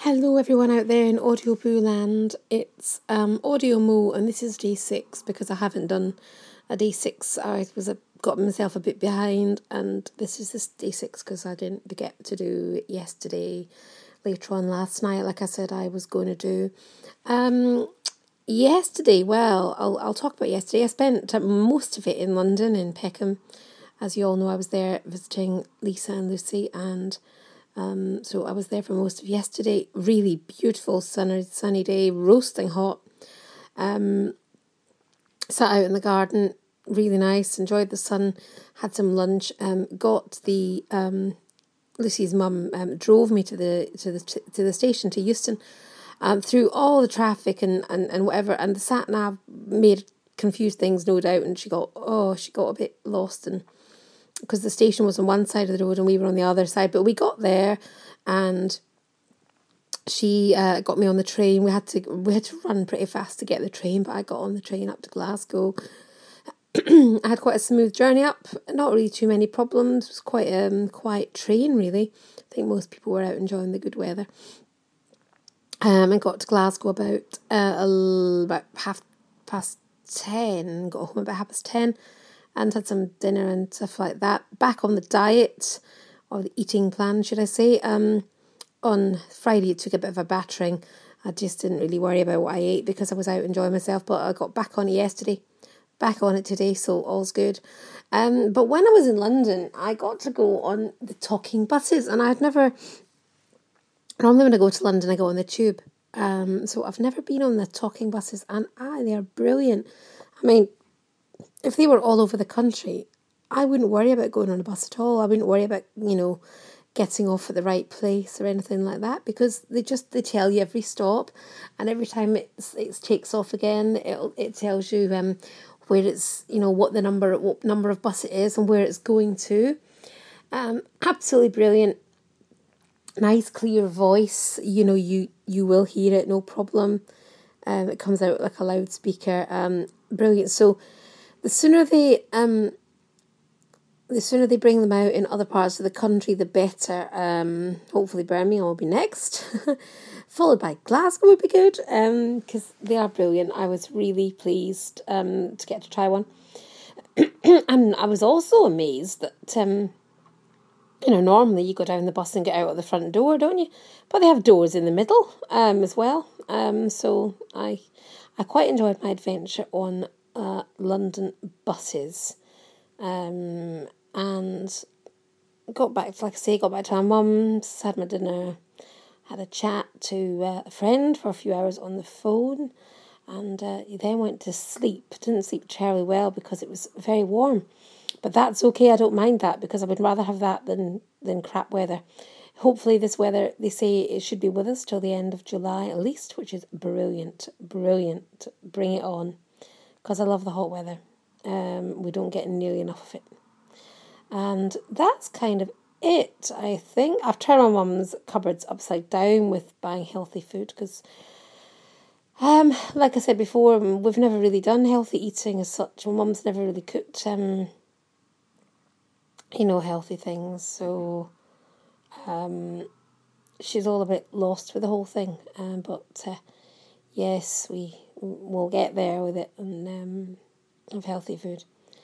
Hello everyone out there in Audio Boo Land. It's Audio Mo, and this is day 6 because I haven't done a day 6. Got myself a bit behind, and this is this day 6 because I didn't get to do it yesterday, later on last night, like I said I was going to do. Yesterday, well, I'll talk about yesterday. I spent most of it in London, in Peckham. As you all know, I was there visiting Lisa and Lucy, and so I was there for most of yesterday. Really beautiful sunny day, roasting hot. Sat out in the garden, really nice. Enjoyed the sun. Had some lunch. Got the Lucy's mum drove me to the station, to Euston, through all the traffic and whatever. And the sat nav made confused things, no doubt. And she got a bit lost, and because the station was on one side of the road and we were on the other side. But we got there, and she got me on the train. We had to run pretty fast to get the train, but I got on the train up to Glasgow. I had quite a smooth journey up, not really too many problems. It was quite a quiet train, really. I think most people were out enjoying the good weather. I got to Glasgow about 10:30, got home about 10:30, and had some dinner and stuff like that. Back on the diet, or the eating plan, should I say. On Friday it took a bit of a battering. I just didn't really worry about what I ate because I was out enjoying myself, but I got back on it yesterday, back on it today, so all's good. But when I was in London, I got to go on the talking buses, and normally when I go to London I go on the tube. So I've never been on the talking buses, and they are brilliant. I mean, if they were all over the country, I wouldn't worry about going on a bus at all. I wouldn't worry about, getting off at the right place or anything like that, because they tell you every stop, and every time it takes off again, it tells you where it's, what number of bus it is and where it's going to. Absolutely brilliant. Nice clear voice. You will hear it, no problem. It comes out like a loudspeaker. Brilliant. So the sooner they bring them out in other parts of the country, the better. Hopefully Birmingham will be next, followed by Glasgow would be good, because they are brilliant. I was really pleased to get to try one. And I was also amazed that, normally you go down the bus and get out of the front door, don't you? But they have doors in the middle as well. So I quite enjoyed my adventure on London buses. And got back to our mum's, had my dinner, had a chat to a friend for a few hours on the phone, and then went to sleep. Didn't sleep terribly well because it was very warm, but that's okay. I don't mind that, because I would rather have that than crap weather. Hopefully this weather, they say it should be with us till the end of July at least, which is brilliant. Bring it on, because I love the hot weather. We don't get nearly enough of it. And that's kind of it, I think. I've turned my mum's cupboards upside down with buying healthy food, because, like I said before, we've never really done healthy eating as such. My mum's never really cooked, healthy things. So, she's all a bit lost with the whole thing. But yes, we'll get there with it, and of healthy food.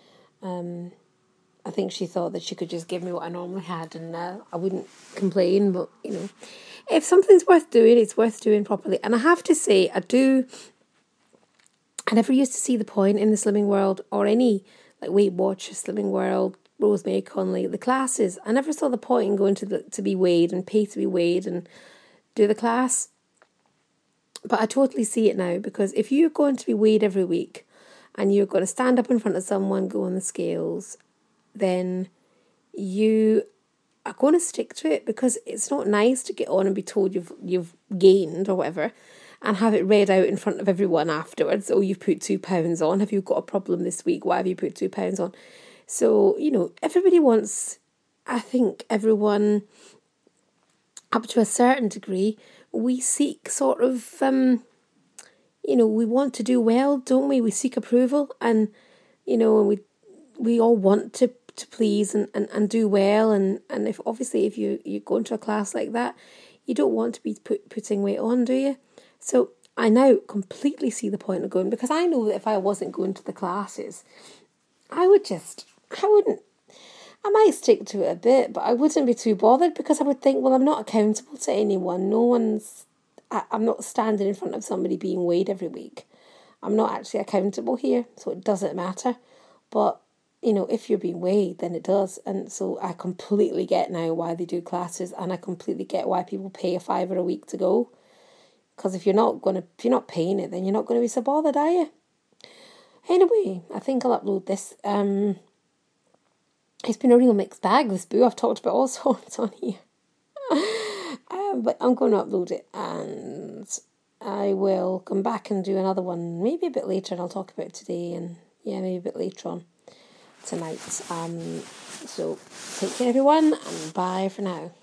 I think she thought that she could just give me what I normally had, and I wouldn't complain. But if something's worth doing, it's worth doing properly. And I have to say, I never used to see the point in the Slimming World, or any like Weight Watchers, Slimming World, Rosemary Conley, the classes. I never saw the point in going to be weighed and pay to be weighed and do the class. But I totally see it now, because if you're going to be weighed every week, and you're going to stand up in front of someone, go on the scales, then you are going to stick to it, because it's not nice to get on and be told you've gained or whatever, and have it read out in front of everyone afterwards. Oh, you've put 2 pounds on. Have you got a problem this week? Why have you put 2 pounds on? So, everybody wants, I think everyone, up to a certain degree, we seek sort of, we want to do well, don't we? We seek approval, and, and we all want to please and do well, and if you go into a class like that, You don't want to be putting weight on, do you? So I now completely see the point of going, because I know that if I wasn't going to the classes, I might stick to it a bit, but I wouldn't be too bothered, because I would think, well, I'm not accountable to anyone. I'm not standing in front of somebody being weighed every week. I'm not actually accountable here, so it doesn't matter. But, if you're being weighed, then it does. And so I completely get now why they do classes, and I completely get why people pay £5 a week to go. Because if you're not paying it, then you're not going to be so bothered, are you? Anyway, I think I'll upload this. It's been a real mixed bag, this boo. I've talked about all sorts on here. But I'm going to upload it, and I will come back and do another one maybe a bit later, and I'll talk about it today, and maybe a bit later on tonight. So take care, everyone, and bye for now.